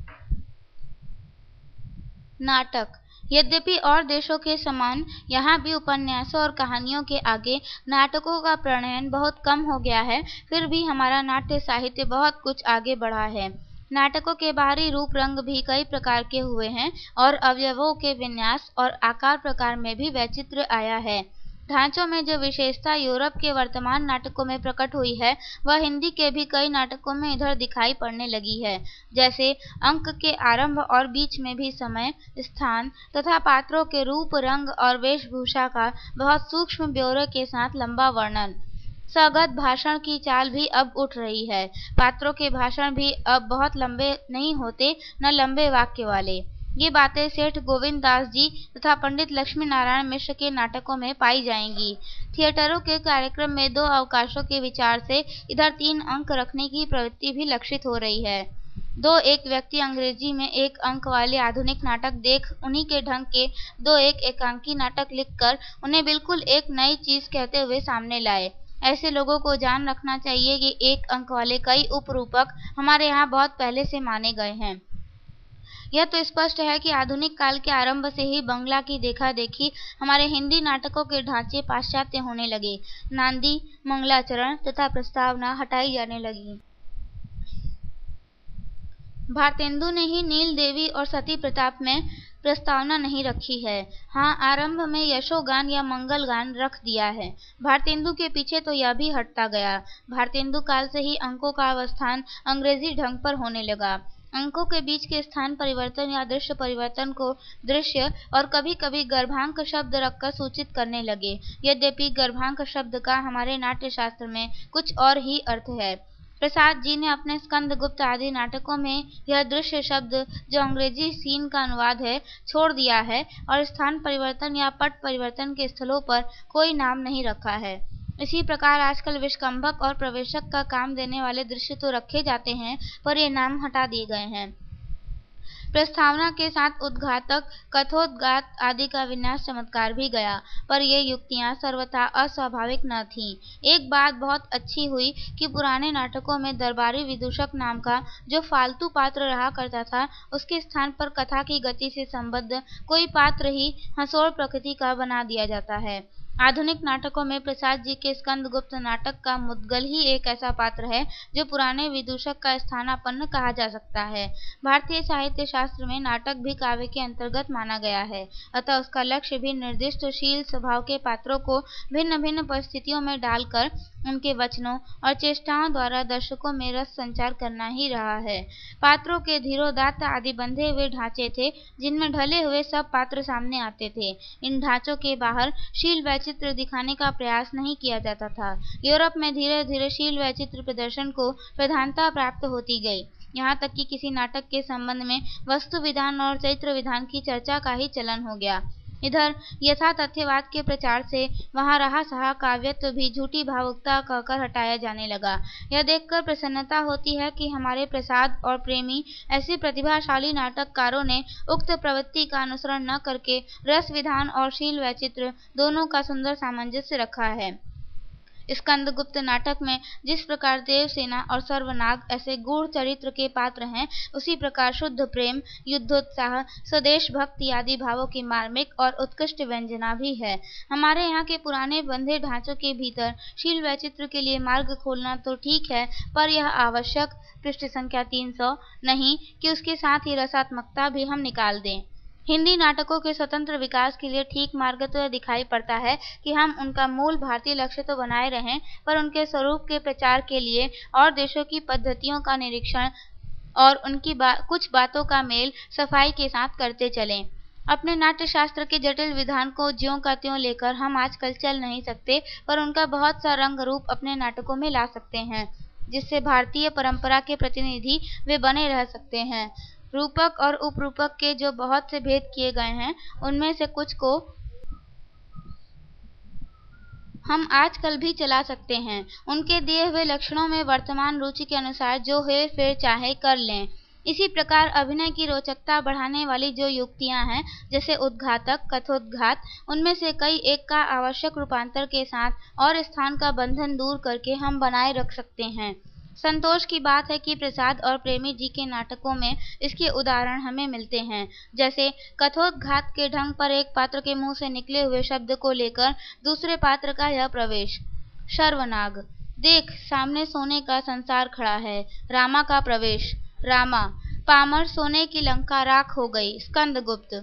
नाटक। यद्यपि और देशों के समान यहाँ भी उपन्यासों और कहानियों के आगे नाटकों का प्रणयन बहुत कम हो गया है, फिर भी हमारा नाट्य साहित्य बहुत कुछ आगे बढ़ा है। नाटकों के बाहरी रूप रंग भी कई प्रकार के हुए हैं और अवयवों के विन्यास और आकार प्रकार में भी वैचित्र्य आया है। ढांचों में जो विशेषता यूरोप के वर्तमान नाटकों में प्रकट हुई है, वह हिंदी के भी कई नाटकों में इधर दिखाई पड़ने लगी है। जैसे अंक के आरंभ और बीच में भी समय, स्थान तथा पात्रों के रूप, रंग और वेशभूषा का बहुत सूक्ष्म ब्यौरे के साथ लंबा वर्णन। सगत भाषण की चाल भी अब उठ रही है। पात्रों के भाषण भी अब बहुत लंबे नहीं होते, न लंबे वाक्य वाले। ये बातें सेठ गोविंद दास जी तथा पंडित लक्ष्मी नारायण मिश्र के नाटकों में पाई जाएंगी। थिएटरों के कार्यक्रम में 2 अवकाशों के विचार से इधर 3 अंक रखने की प्रवृत्ति भी लक्षित हो रही है। एक व्यक्ति अंग्रेजी में 1 अंक वाले आधुनिक नाटक देख उन्हीं के ढंग के 2 एकांकी नाटक लिखकर उन्हें बिल्कुल एक नई चीज कहते हुए सामने लाए। ऐसे लोगों को जान रखना चाहिए कि 1 अंक वाले कई उपरूपक हमारे यहाँ बहुत पहले से माने गए हैं। यह तो स्पष्ट है कि आधुनिक काल के आरंभ से ही बंगला की देखा देखी हमारे हिंदी नाटकों के ढांचे पाश्चात्य होने लगे। नांदी, मंगलाचरण तथा प्रस्तावना हटाई जाने लगी। भारतेंदु ने ही नील देवी और सती प्रताप में प्रस्तावना नहीं रखी है। हाँ, आरंभ में यशोगान या मंगल गान रख दिया है। भारतेंदु के पीछे तो यह भी हटता गया। भारतेंदु काल से ही अंकों का अवस्थान अंग्रेजी ढंग पर होने लगा। अंकों के बीच के स्थान परिवर्तन या दृश्य परिवर्तन को दृश्य और कभी-कभी गर्भांक शब्द रखकर सूचित करने लगे। यद्यपि गर्भांक शब्द का हमारे नाट्य शास्त्र में कुछ और ही अर्थ है। प्रसाद जी ने अपने स्कंदगुप्त आदि नाटकों में यह दृश्य शब्द, जो अंग्रेजी सीन का अनुवाद है, छोड़ दिया है और स्थान परिवर्तन या पट परिवर्तन के स्थलों पर कोई नाम नहीं रखा है। इसी प्रकार आजकल विष्कंभक और प्रवेशक का काम देने वाले दृश्य तो रखे जाते हैं, पर ये नाम हटा दिए गए हैं। प्रस्तावना के साथ उद्घाटक, कथोद्गात आदि का विन्यास चमत्कार भी गया, पर ये युक्तियां सर्वथा अस्वाभाविक न थीं। एक बात बहुत अच्छी हुई कि पुराने नाटकों में दरबारी विदूषक नाम का जो फालतू पात्र रहा करता था, उसके स्थान पर कथा की गति से संबद्ध कोई पात्र ही हंसोड़ प्रकृति का बना दिया जाता है। आधुनिक नाटकों में प्रसाद जी के स्कंदगुप्त नाटक का मुद्गल ही एक ऐसा पात्र है जो पुराने विदूषक का स्थानापन्न कहा जा सकता है। भारतीय साहित्य शास्त्र में नाटक भी काव्य के अंतर्गत माना गया है, अतः उसका लक्ष्य भी निर्दिष्ट शील स्वभाव के पात्रों को भिन्न भिन्न परिस्थितियों में डालकर उनके वचनों और चेष्टाओं द्वारा दर्शकों में रस संचार करना ही रहा है। पात्रों के धीरोदात्त आदि बंधे हुए ढांचे थे, जिनमें ढले हुए सब पात्र सामने आते थे। इन ढांचों के बाहर शील वैचित्र दिखाने का प्रयास नहीं किया जाता था। यूरोप में धीरे धीरे शील वैचित्र प्रदर्शन को प्रधानता प्राप्त होती गई, यहाँ तक कि किसी नाटक के संबंध में वस्तु विधान और चरित्र विधान की चर्चा का ही चलन हो गया। इधर यथा तथ्यवाद के प्रचार से वहाँ रहा सहा काव्यत्व भी झूठी भावुकता कहकर हटाया जाने लगा। यह देखकर प्रसन्नता होती है कि हमारे प्रसाद और प्रेमी ऐसे प्रतिभाशाली नाटककारों ने उक्त प्रवृत्ति का अनुसरण न करके रस विधान और शील वैचित्र दोनों का सुंदर सामंजस्य रखा है। स्कंदगुप्त नाटक में जिस प्रकार देवसेना और सर्वनाग ऐसे गूढ़ चरित्र के पात्र हैं, उसी प्रकार शुद्ध प्रेम, युद्धोत्साह, स्वदेश भक्ति आदि भावों की मार्मिक और उत्कृष्ट व्यंजना भी है। हमारे यहाँ के पुराने बंधे ढांचों के भीतर शील वैचित्र के लिए मार्ग खोलना तो ठीक है, पर यह आवश्यक पृष्ठ संख्या 300 नहीं कि उसके साथ ही रसात्मकता भी हम निकाल दें। हिंदी नाटकों के स्वतंत्र विकास के लिए ठीक मार्ग तो यह दिखाई पड़ता है कि हम उनका मूल भारतीय लक्ष्य तो बनाए रहें, पर उनके स्वरूप के प्रचार के लिए और देशों की पद्धतियों का निरीक्षण और उनकी कुछ बातों का मेल सफाई के साथ करते चलें। अपने नाट्य शास्त्र के जटिल विधान को ज्यों का त्यों लेकर हम आजकल चल नहीं सकते, पर उनका बहुत सा रंग रूप अपने नाटकों में ला सकते हैं, जिससे भारतीय परंपरा के प्रतिनिधि वे बने रह सकते हैं। रूपक और उपरूपक के जो बहुत से भेद किए गए हैं, उनमें से कुछ को हम आजकल भी चला सकते हैं। उनके दिए हुए लक्षणों में वर्तमान रुचि के अनुसार जो हेर फेर चाहे कर लें। इसी प्रकार अभिनय की रोचकता बढ़ाने वाली जो युक्तियां हैं, जैसे उद्घातक, कथोद्घात, उनमें से कई एक का आवश्यक रूपांतर के साथ और स्थान का बंधन दूर करके हम बनाए रख सकते हैं। संतोष की बात है कि प्रसाद और प्रेमी जी के नाटकों में इसके उदाहरण हमें मिलते हैं, जैसे कथोद्घात के ढंग पर एक पात्र के मुंह से निकले हुए शब्द को लेकर दूसरे पात्र का यह प्रवेश। शर्वनाग, देख सामने सोने का संसार खड़ा है। रामा का प्रवेश। रामा, पामर, सोने की लंका राख हो गई। स्कंदगुप्त।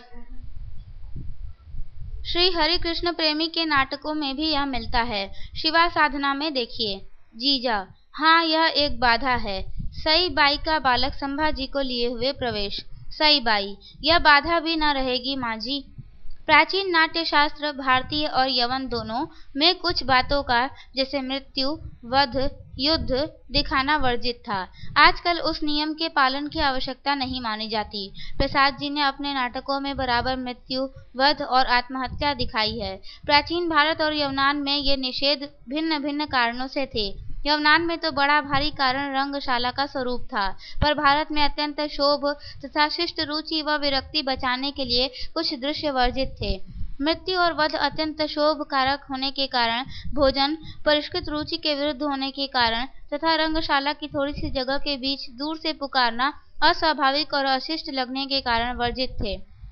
श्री हरि कृष्ण प्रेमी के नाटकों में भी यह मिलता है। शिवा साधना में देखिए। जीजा, हाँ यह एक बाधा है। सई बाई का बालक संभाजी को लिए हुए प्रवेश। सई बाई, यह बाधा भी न रहेगी माँ जी। प्राचीन नाट्य शास्त्र भारतीय और यवन दोनों में कुछ बातों का, जैसे मृत्यु, वध, युद्ध दिखाना वर्जित था। आजकल उस नियम के पालन की आवश्यकता नहीं मानी जाती। प्रसाद जी ने अपने नाटकों में बराबर मृत्यु, वध और आत्महत्या दिखाई है। प्राचीन भारत और यवनान में ये निषेध भिन्न भिन्न कारणों से थे। यवनान में तो बड़ा भारी कारण रंगशाला का स्वरूप था, पर भारत में अत्यंत शोभ तथा शिष्ट रुचि व विरक्ति बचाने के लिए कुछ दृश्य वर्जित थे। मृत्यु और वध अत्यंत शोभ कारक होने के कारण, भोजन परिष्कृत रुचि के विरुद्ध होने के कारण तथा रंगशाला की थोड़ी सी जगह के बीच दूर से पुकारना अस्वाभाविक और अशिष्ट लगने के कारण वर्जित थे।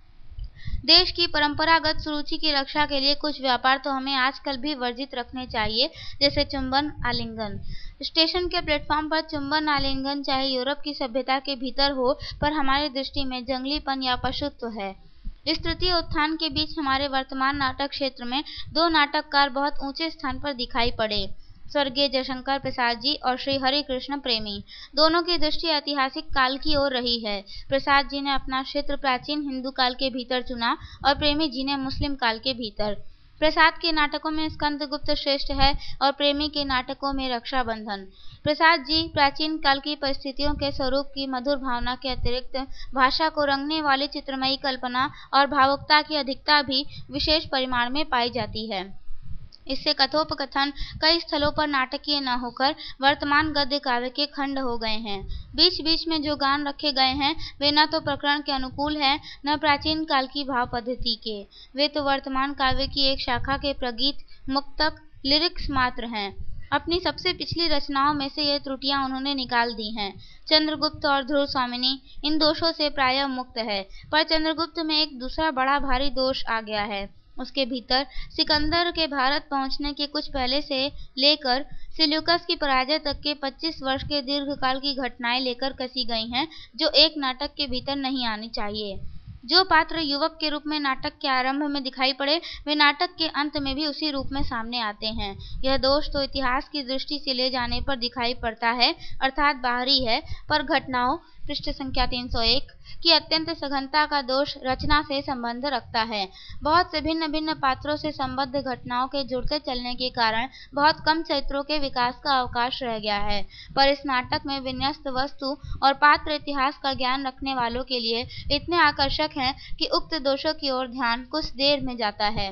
देश की परंपरागत सुरुचि की रक्षा के लिए कुछ व्यापार तो हमें आजकल भी वर्जित रखने चाहिए, जैसे चुंबन आलिंगन। स्टेशन के प्लेटफॉर्म पर चुंबन आलिंगन चाहे यूरोप की सभ्यता के भीतर हो, पर हमारी दृष्टि में जंगलीपन या पशुत्व है। इस तृतीय उत्थान के बीच हमारे वर्तमान नाटक क्षेत्र में दो नाटककार बहुत ऊंचे स्थान पर दिखाई पड़े, स्वर्गीय जयशंकर प्रसाद जी और श्री हरि कृष्ण प्रेमी। दोनों की दृष्टि ऐतिहासिक काल की ओर रही है। प्रसाद जी ने अपना क्षेत्र प्राचीन हिंदू काल के भीतर चुना और प्रेमी जी ने मुस्लिम काल के भीतर। प्रसाद के नाटकों में स्कंदगुप्त श्रेष्ठ है और प्रेमी के नाटकों में रक्षाबंधन। प्रसाद जी प्राचीन काल की परिस्थितियों के स्वरूप की मधुर भावना के अतिरिक्त भाषा को रंगने वाली चित्रमयी कल्पना और भावुकता की अधिकता भी विशेष परिमाण में पाई जाती है। इससे कथोपकथन कई स्थलों पर नाटकीय न होकर वर्तमान गद्य काव्य के खंड हो गए हैं। बीच बीच में जो गान रखे गए हैं वे न तो प्रकरण के अनुकूल हैं, न प्राचीन काल की भाव पद्धति के। वे तो वर्तमान काव्य की एक शाखा के प्रगीत, मुक्तक, लिरिक्स मात्र हैं। अपनी सबसे पिछली रचनाओं में से ये त्रुटियां उन्होंने निकाल दी हैं। चंद्रगुप्त और ध्रुव स्वामिनी इन दोषों से प्रायः मुक्त है, पर चंद्रगुप्त में एक दूसरा बड़ा भारी दोष आ गया है। उसके भीतर सिकंदर के भारत पहुंचने के कुछ पहले से लेकर सिल्यूकस की पराजय तक के 25 वर्ष के दीर्घकाल की घटनाएं लेकर कसी गई हैं, जो एक नाटक के भीतर नहीं आनी चाहिए। जो पात्र युवक के रूप में नाटक के आरंभ में दिखाई पड़े, वे नाटक के अंत में भी उसी रूप में सामने आते हैं। यह दोष तो इतिहास की दृष्टि से ले जाने पर दिखाई पड़ता है, अर्थात बाहरी है, पर घटनाओं पृष्ठ संख्या 301 की अत्यंत सघनता का दोष रचना से संबंध रखता है। बहुत से भिन्न भिन्न पात्रों से संबद्ध घटनाओं के जुड़ते चलने के कारण बहुत कम चरित्रों के विकास का अवकाश रह गया है, पर इस नाटक में विन्यस्त वस्तु और पात्र इतिहास का ज्ञान रखने वालों के लिए इतने आकर्षक हैं कि उक्त दोषों की ओर ध्यान कुछ देर में जाता है।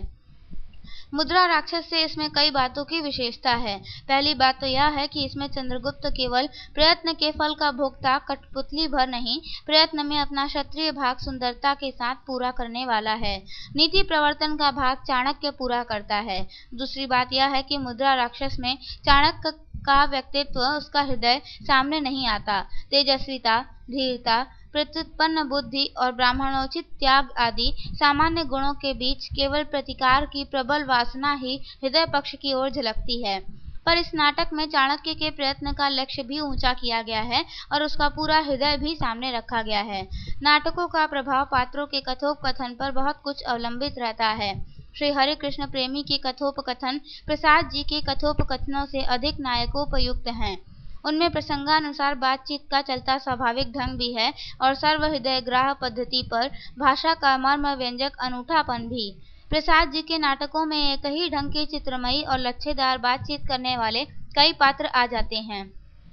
मुद्रा राक्षस से इसमें कई बातों की विशेषता है। पहली बात तो यह है कि इसमें चंद्रगुप्त केवल प्रयत्न के फल का भोक्ता कठपुतली भर नहीं, प्रयत्न में अपना क्षत्रिय भाग सुंदरता के साथ पूरा करने वाला है। नीति प्रवर्तन का भाग चाणक्य पूरा करता है। दूसरी बात यह है कि मुद्रा राक्षस में चाणक्य का व्यक्तित्व, उसका हृदय सामने नहीं आता। तेजस्विता, धीरता, प्रत्युत्पन्न बुद्धि और ब्राह्मणोचित त्याग आदि सामान्य गुणों के बीच केवल प्रतिकार की प्रबल वासना ही हृदय पक्ष की ओर झलकती है। पर इस नाटक में चाणक्य के प्रयत्न का लक्ष्य भी ऊंचा किया गया है और उसका पूरा हृदय भी सामने रखा गया है। नाटकों का प्रभाव पात्रों के कथोपकथन पर बहुत कुछ अवलंबित रहता है। श्री हरि कृष्ण प्रेमी के कथोपकथन प्रसाद जी के कथोपकथनों से अधिक नायकोपयुक्त हैं। उनमें प्रसंगानुसार बातचीत का चलता स्वाभाविक ढंग भी है और सर्वहृदय ग्राह पद्धति पर भाषा का मर्म व्यंजक अनूठापन भी। प्रसाद जी के नाटकों में एक ही ढंग की चित्रमयी और लच्छेदार बातचीत करने वाले कई पात्र आ जाते हैं।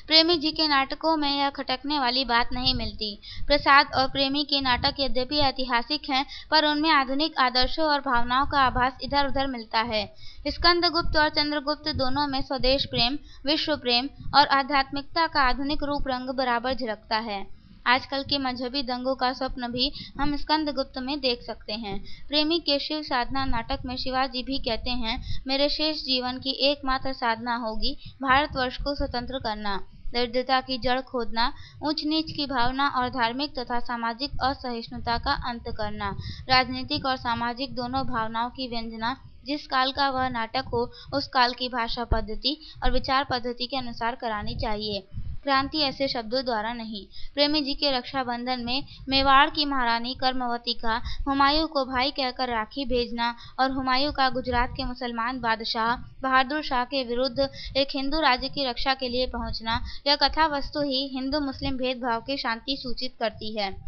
प्रेमी जी के नाटकों में यह खटकने वाली बात नहीं मिलती। प्रसाद और प्रेमी के नाटक यद्यपि ऐतिहासिक हैं, पर उनमें आधुनिक आदर्शों और भावनाओं का आभास इधर-उधर मिलता है। स्कंदगुप्त और चंद्रगुप्त दोनों में स्वदेश प्रेम, विश्व प्रेम और आध्यात्मिकता का आधुनिक रूप रंग बराबर झलकता है। आजकल के मजहबी दंगों का स्वप्न भी हम स्कंदगुप्त में देख सकते हैं। प्रेमी के शिव साधना नाटक में शिवाजी भी कहते हैं, मेरे शेष जीवन की एकमात्र साधना होगी भारतवर्ष को स्वतंत्र करना, दरिद्रता की जड़ खोदना, ऊंच नीच की भावना और धार्मिक तथा सामाजिक असहिष्णुता का अंत करना। राजनीतिक और सामाजिक दोनों भावनाओं की व्यंजना जिस काल का वह नाटक हो, उस काल की भाषा पद्धति और विचार पद्धति के अनुसार करानी चाहिए, क्रांति ऐसे शब्दों द्वारा नहीं। प्रेमी जी के रक्षाबंधन में मेवाड़ की महारानी कर्मवती का हुमायूं को भाई कहकर राखी भेजना और हुमायूं का गुजरात के मुसलमान बादशाह बहादुर शाह के विरुद्ध एक हिंदू राज्य की रक्षा के लिए पहुंचना, यह कथा वस्तु ही हिंदू मुस्लिम भेदभाव की शांति सूचित करती है।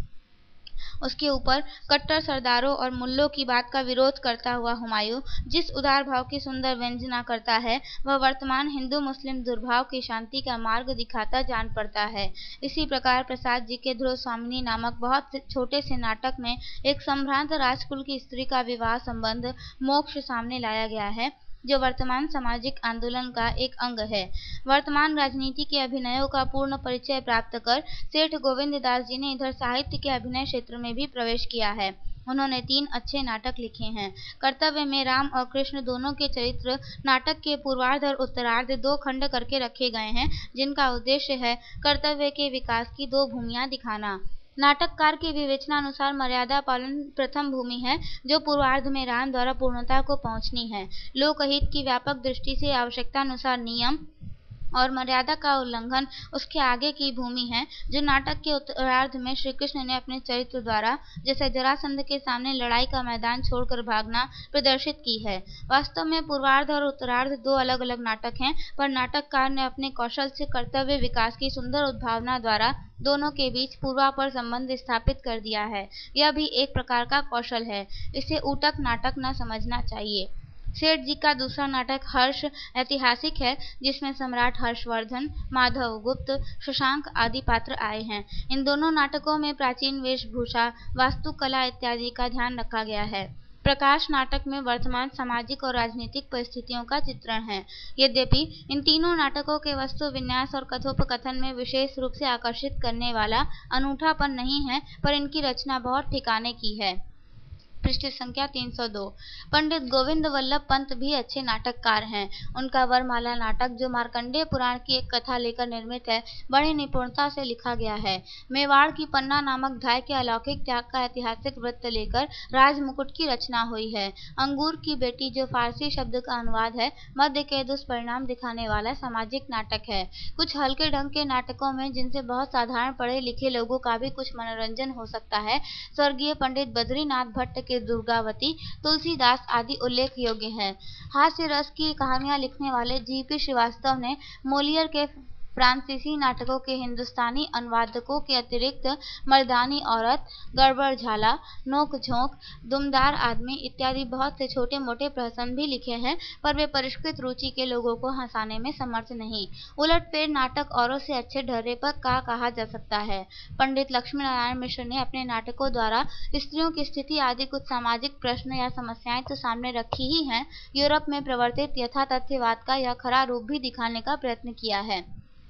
उसके ऊपर कट्टर सरदारों और मुल्लों की बात का विरोध करता हुआ हुमायूं जिस उदार भाव की सुंदर व्यंजना करता है, वह वर्तमान हिंदू मुस्लिम दुर्भाव की शांति का मार्ग दिखाता जान पड़ता है। इसी प्रकार प्रसाद जी के ध्रुव स्वामिनी नामक बहुत छोटे से नाटक में एक संभ्रांत राजकुल की स्त्री का विवाह संबंध मोक्ष सामने लाया गया है, जो वर्तमान सामाजिक आंदोलन का एक अंग है। वर्तमान राजनीति के अभिनयों का पूर्ण परिचय प्राप्त कर सेठ गोविंद दास जी ने इधर साहित्य के अभिनय क्षेत्र में भी प्रवेश किया है। उन्होंने 3 अच्छे नाटक लिखे हैं। कर्तव्य में राम और कृष्ण दोनों के चरित्र नाटक के पूर्वार्ध और उत्तरार्ध 2 खंड करके रखे गए हैं, जिनका उद्देश्य है कर्तव्य के विकास की 2 भूमियां दिखाना। नाटककार की विवेचनानुसार मर्यादा पालन प्रथम भूमि है, जो पूर्वार्ध में राम द्वारा पूर्णता को पहुंचनी है। लोकहित की व्यापक दृष्टि से आवश्यकतानुसार नियम और मर्यादा का उल्लंघन उसके आगे की भूमि है, जो नाटक के उत्तरार्ध में श्री कृष्ण ने अपने चरित्र द्वारा, जैसे जरासंध के सामने लड़ाई का मैदान छोड़कर भागना, प्रदर्शित की है। वास्तव में पूर्वार्ध और उत्तरार्ध 2 अलग-अलग नाटक हैं, पर नाटककार ने अपने कौशल से कर्तव्य विकास की सुंदर उद्भावना द्वारा दोनों के बीच पूर्वापर संबंध स्थापित कर दिया है। यह भी एक प्रकार का कौशल है, इसे ऊतक नाटक न समझना चाहिए। सेठ जी का दूसरा नाटक हर्ष ऐतिहासिक है, जिसमें सम्राट हर्षवर्धन, माधव गुप्त, शशांक आदि पात्र आए हैं। इन दोनों नाटकों में प्राचीन वेशभूषा, वास्तुकला इत्यादि का ध्यान रखा गया है। प्रकाश नाटक में वर्तमान सामाजिक और राजनीतिक परिस्थितियों का चित्रण है। यद्यपि इन तीनों नाटकों के वस्तु विन्यास और कथोपकथन में विशेष रूप से आकर्षित करने वाला अनूठापन नहीं है, पर इनकी रचना बहुत ठिकाने की है। पृष्ठ संख्या 302। पंडित गोविंद वल्लभ पंत भी अच्छे नाटककार हैं। उनका वरमाला नाटक, जो मार्कंडेय पुराण की एक कथा लेकर निर्मित है, बड़ी निपुणता से लिखा गया है। मेवाड़ की पन्ना नामक धाय के अलौकिक त्याग का ऐतिहासिक वृत्त लेकर राजमुकुट की रचना हुई है। अंगूर की बेटी, जो फारसी शब्द का अनुवाद है, मध्य के दुष्परिणाम दिखाने वाला सामाजिक नाटक है। कुछ हल्के ढंग के नाटकों में, जिनसे बहुत साधारण पढ़े लिखे लोगों का भी कुछ मनोरंजन हो सकता है, स्वर्गीय पंडित बद्रीनाथ भट्ट के दुर्गावती, तुलसीदास आदि उल्लेख योग्य हैं। हास्य रस की कहानियां लिखने वाले जी.पी. श्रीवास्तव ने मोलियर के फ्रांसीसी नाटकों के हिंदुस्तानी अनुवादकों के अतिरिक्त मर्दानी औरत, गड़बड़ झाला, नोक झोंक, दुमदार आदमी इत्यादि बहुत से छोटे मोटे प्रहसन भी लिखे हैं, पर वे परिष्कृत रुचि के लोगों को हंसाने में समर्थ नहीं। उलटफेर नाटक औरों से अच्छे ढर्रे पर का कहा जा सकता है। पंडित लक्ष्मी नारायण मिश्र ने अपने नाटकों द्वारा स्त्रियों की स्थिति आदि कुछ सामाजिक प्रश्न या समस्याएं तो सामने रखी ही हैं, यूरोप में प्रवर्तित यथातथ्यवाद का यह खरा रूप भी दिखाने का प्रयत्न किया है,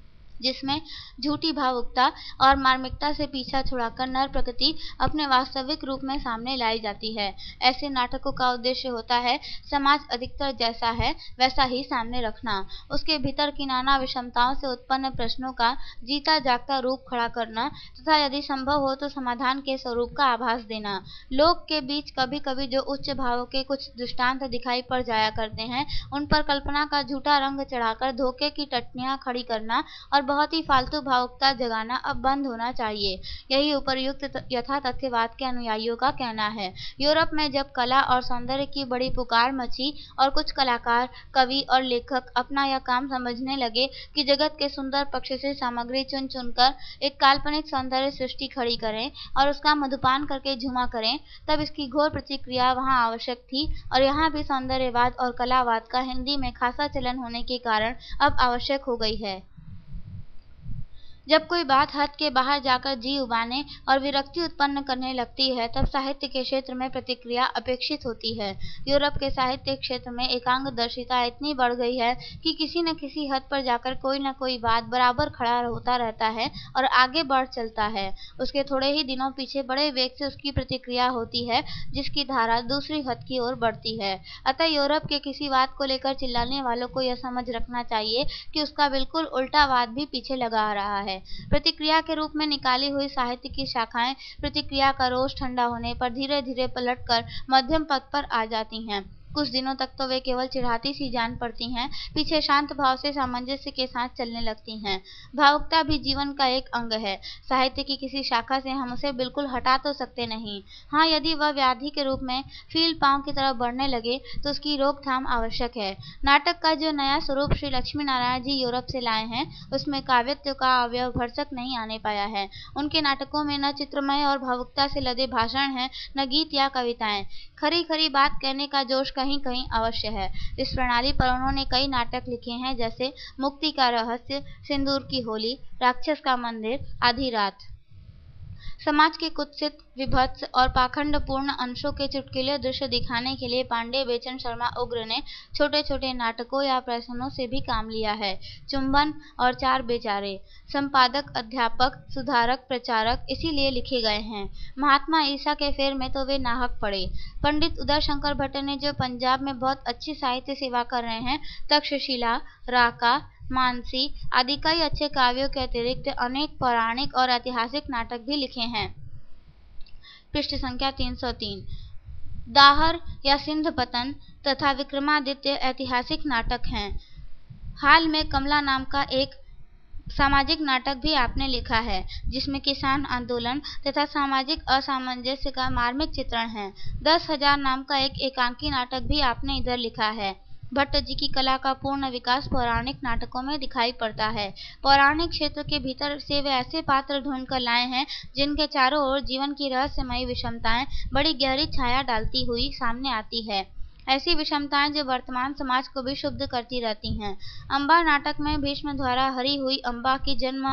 जिसमें झूठी भावुकता और मार्मिकता से पीछा छुड़ाकर नर प्रकृति अपने वास्तविक रूप में सामने लाई जाती है। ऐसे नाटकों का उद्देश्य होता है समाज अधिकतर जैसा है वैसा ही सामने रखना, उसके भीतर की नाना विषमताओं से उत्पन्न प्रश्नों का जीता जागता रूप खड़ा करना तथा यदि संभव हो तो समाधान के स्वरूप का आभास देना। लोक के बीच कभी कभी जो उच्च भावों के कुछ दृष्टांत दिखाई पड़ जाया करते हैं, उन पर कल्पना का झूठा रंग चढ़ाकर धोखे की टट्टियां खड़ी करना और बहुत ही फालतू भावुकता जगाना अब बंद होना चाहिए। यही उपर्युक्त यथातथ्यवाद के अनुयायियों का कहना है। यूरोप में जब कला और सौंदर्य की बड़ी पुकार मची और कुछ कलाकार, कवि और लेखक अपना यह काम समझने लगे कि जगत के सुंदर पक्ष से सामग्री चुन चुनकर एक काल्पनिक सौंदर्य सृष्टि खड़ी करें और उसका मधुपान करके झुमा करें, तब इसकी घोर प्रतिक्रिया वहाँ आवश्यक थी और यहाँ भी सौंदर्यवाद और कलावाद का हिंदी में खासा चलन होने के कारण अब आवश्यक हो गई है। जब कोई बात हद के बाहर जाकर जी उबाने और विरक्ति उत्पन्न करने लगती है, तब साहित्य के क्षेत्र में प्रतिक्रिया अपेक्षित होती है। यूरोप के साहित्य क्षेत्र में एकांगदर्शिता इतनी बढ़ गई है कि किसी न किसी हद पर जाकर कोई न कोई बात बराबर खड़ा होता रहता है और आगे बढ़ चलता है। उसके थोड़े ही दिनों पीछे बड़े वेग से उसकी प्रतिक्रिया होती है, जिसकी धारा दूसरी हद की ओर बढ़ती है। अतः यूरोप के किसी बात को लेकर चिल्लाने वालों को यह समझ रखना चाहिए कि उसका बिल्कुल उल्टा वाद भी पीछे लगा आ रहा है। प्रतिक्रिया के रूप में निकाली हुई साहित्य की शाखाएं प्रतिक्रिया का रोष ठंडा होने पर धीरे धीरे पलटकर मध्यम पथ पर आ जाती हैं। कुछ दिनों तक तो वे केवल चिढ़ाती सी जान पड़ती हैं, पीछे शांत भाव से सामंजस्य के साथ चलने लगती हैं। भावुकता भी जीवन का एक अंग है। साहित्य की किसी शाखा से हम उसे बिल्कुल हटा तो सकते नहीं। हाँ, यदि वह व्याधि के रूप में फील पांव की तरफ बढ़ने लगे तो उसकी रोकथाम आवश्यक है। नाटक का जो नया स्वरूप श्री लक्ष्मी नारायण जी यूरोप से लाए हैं, उसमें काव्यत्व का अवयव भरसक नहीं आने पाया है। उनके नाटकों में न चित्रमय और भावुकता से लदे भाषण हैं, न गीत या कविताएं। खरी खरी बात कहने का जोश कहीं कहीं अवश्य है। इस प्रणाली पर उन्होंने कई नाटक लिखे हैं, जैसे मुक्ति का रहस्य, सिंदूर की होली, राक्षस का मंदिर, आधी रात। समाज के कुत्सित, विभत्स और पाखंडपूर्ण अंशों के चुटकुले दृश्य दिखाने के लिए पांडे बेचन शर्मा उग्र ने छोटे छोटे नाटकों या प्रसंगों से भी काम लिया है। चुंबन और चार बेचारे, संपादक, अध्यापक, सुधारक, प्रचारक इसीलिए लिखे गए हैं। महात्मा ईसा के फेर में तो वे नाहक पड़े। पंडित उदय शंकर भट्ट ने जो पंजाब में बहुत अच्छी साहित्य सेवा कर रहे हैं, तक्षशिला, राका, मानसी आदि कई अच्छे काव्यों के अतिरिक्त अनेक पौराणिक और ऐतिहासिक नाटक भी लिखे हैं। पृष्ठ संख्या 303। दाहर या सिंध पतन तथा विक्रमादित्य ऐतिहासिक नाटक हैं। हाल में कमला नाम का एक सामाजिक नाटक भी आपने लिखा है, जिसमें किसान आंदोलन तथा सामाजिक असामंजस्य का मार्मिक चित्रण है। 10,000 नाम का एक एकांकी नाटक भी आपने इधर लिखा है। भट्ट जी की कला का पूर्ण विकास पौराणिक नाटकों में दिखाई पड़ता है। पौराणिक क्षेत्र के भीतर से वे ऐसे पात्र ढूंढ कर लाए हैं, जिनके चारों ओर जीवन की रहस्यमयी विषमताएं बड़ी गहरी छाया डालती हुई सामने आती है। ऐसी विषमताएं जो वर्तमान समाज को भी क्षुब्ध करती रहती हैं। अम्बा नाटक में भीष्म द्वारा हरी हुई अम्बा की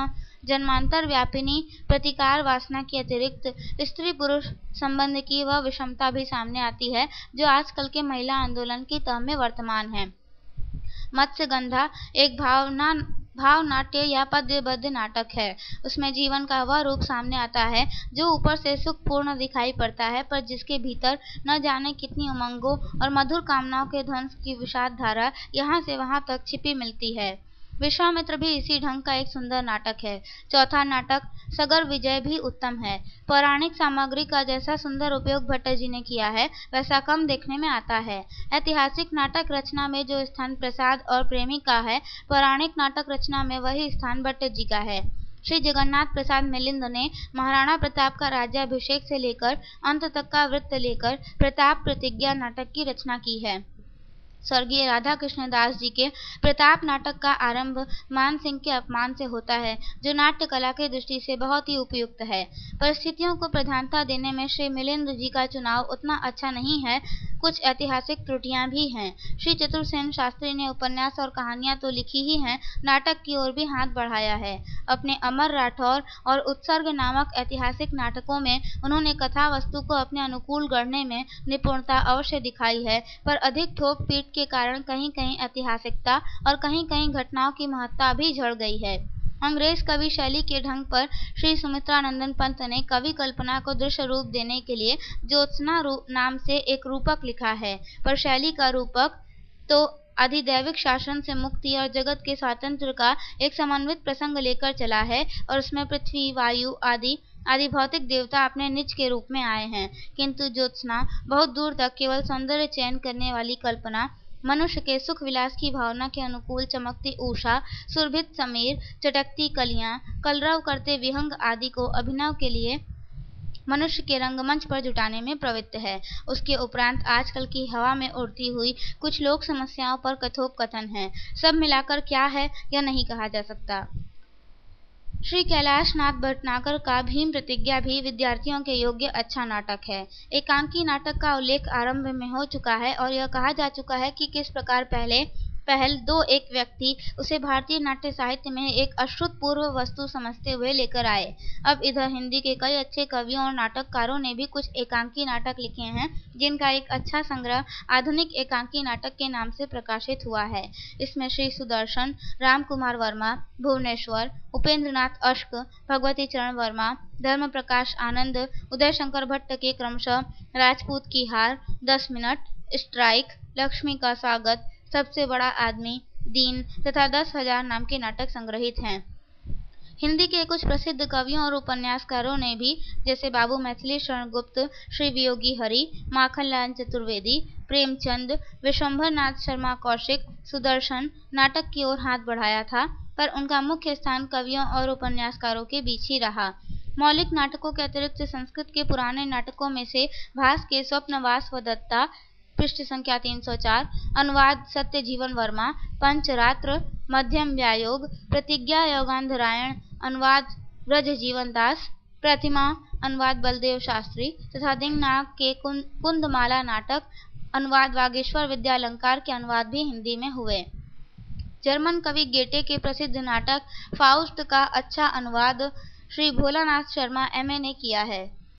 जन्मांतर व्यापिनी प्रतिकार वासना के अतिरिक्त स्त्री पुरुष संबंध की वह विषमता भी सामने आती है, जो आजकल के महिला आंदोलन की तह में वर्तमान है। मत्स्यगंधा एक भाव नाट्य या पद्यबद्ध नाटक है। उसमें जीवन का वह रूप सामने आता है जो ऊपर से सुखपूर्ण दिखाई पड़ता है, पर जिसके भीतर न जाने कितनी उमंगों और मधुर कामनाओं के ध्वंस की विषाद धारा यहाँ से वहाँ तक छिपी मिलती है। विश्वामित्र भी इसी ढंग का एक सुंदर नाटक है। चौथा नाटक सगर विजय भी उत्तम है। पौराणिक सामग्री का जैसा सुंदर उपयोग भट्ट जी ने किया है, वैसा कम देखने में आता है। ऐतिहासिक नाटक रचना में जो स्थान प्रसाद और प्रेमी का है, पौराणिक नाटक रचना में वही स्थान भट्ट जी का है। श्री जगन्नाथ प्रसाद मिलिंद ने महाराणा प्रताप का राज्याभिषेक से लेकर अंत तक का वृत्त लेकर प्रताप प्रतिज्ञा नाटक की रचना की है। स्वर्गीय राधा कृष्ण दास जी के प्रताप नाटक का आरंभ मान सिंह के अपमान से होता है, जो नाट्य कला की दृष्टि से बहुत ही उपयुक्त है। परिस्थितियों को प्रधानता देने में श्री मिलिंद जी का चुनाव उतना अच्छा नहीं है, कुछ ऐतिहासिक त्रुटियां भी हैं। श्री चतुरसेन शास्त्री ने उपन्यास और कहानियां तो लिखी ही हैं, नाटक की ओर भी हाथ बढ़ाया है। अपने अमर राठौर और उत्सर्ग नामक ऐतिहासिक नाटकों में उन्होंने कथा वस्तु को अपने अनुकूल गढ़ने में निपुणता अवश्य दिखाई है, पर अधिक ठोक पीट के कारण कहीं कहीं ऐतिहासिकता और कहीं कहीं घटनाओं की महत्ता भी झड़ गई है। अंग्रेज कवि शैली के ढंग पर श्री सुमित्रानंदन पंत ने कवि कल्पना को दृश्य रूप देने के लिए ज्योत्सना नाम से एक रूपक लिखा है, पर शैली का रूपक तो अधिदैविक शासन से मुक्ति और जगत के स्वातंत्र्य का एक समन्वित प्रसंग लेकर चला है, और उसमें पृथ्वी, वायु आदि भौतिक देवता अपने निज के रूप में आए हैं। किंतु ज्योत्सना बहुत दूर तक केवल सौंदर्य चयन करने वाली कल्पना, मनुष्य के सुख विलास की भावना के अनुकूल चमकती उषा, सुरभित समीर, चटकती कलियां, कलरव करते विहंग आदि को अभिनव के लिए मनुष्य के रंगमंच पर जुटाने में प्रवृत्त है। उसके उपरांत आजकल की हवा में उड़ती हुई कुछ लोक समस्याओं पर कथोपकथन है। सब मिलाकर क्या है, यह नहीं कहा जा सकता। श्री कैलाश नाथ भटनागर का भीम प्रतिज्ञा भी विद्यार्थियों के योग्य अच्छा नाटक है। एकांकी नाटक का उल्लेख आरंभ में हो चुका है और यह कहा जा चुका है कि किस प्रकार पहले पहल दो एक व्यक्ति उसे भारतीय नाट्य साहित्य में एक अश्रुतपूर्व वस्तु समझते हुए लेकर आए। अब इधर हिंदी के कई अच्छे कवियों और नाटककारों ने भी कुछ एकांकी नाटक लिखे हैं, जिनका एक अच्छा संग्रह आधुनिक एकांकी नाटक के नाम से प्रकाशित हुआ है। इसमें श्री सुदर्शन, राम कुमार वर्मा, भुवनेश्वर, उपेंद्रनाथ अश्क, भगवती चरण वर्मा, धर्म प्रकाश आनंद, उदय शंकर भट्ट के क्रमशः राजपूत की हार, 10 मिनट, स्ट्राइक, लक्ष्मी का स्वागत, सबसे बड़ा आदमी, दीन तथा 10,000 नाम के नाटक संग्रहित हैं। हिंदी के कुछ प्रसिद्ध कवियों और उपन्यासकारों ने भी, जैसे बाबू मैथिली शरण गुप्त, श्री वियोगी हरि, माखनलाल चतुर्वेदी, प्रेमचंद, विश्वंभर नाथ शर्मा कौशिक, सुदर्शन, नाटक की ओर हाथ बढ़ाया था, पर उनका मुख्य स्थान कवियों और उपन्यासकारों के बीच ही रहा। मौलिक नाटकों के अतिरिक्त संस्कृत के पुराने नाटकों में से भास के स्वप्नवास व दत्ता, पृष्ठ संख्या 304, अनुवाद सत्यजीवन वर्मा, पंचरात्र, मध्यम व्यायोग, प्रतिज्ञा योगांधरायण, अनुवाद ब्रजजीवन दास, प्रतिमा, अनुवाद बलदेव शास्त्री तथा दिंगनाग के कुंदमाला नाटक, अनुवाद वागीश्वर विद्यालंकार के अनुवाद भी हिंदी में हुए। जर्मन कवि गेटे के प्रसिद्ध नाटक फाउस्ट का अच्छा अनुवाद श्री भोलानाथ शर्मा एमए ने किया है।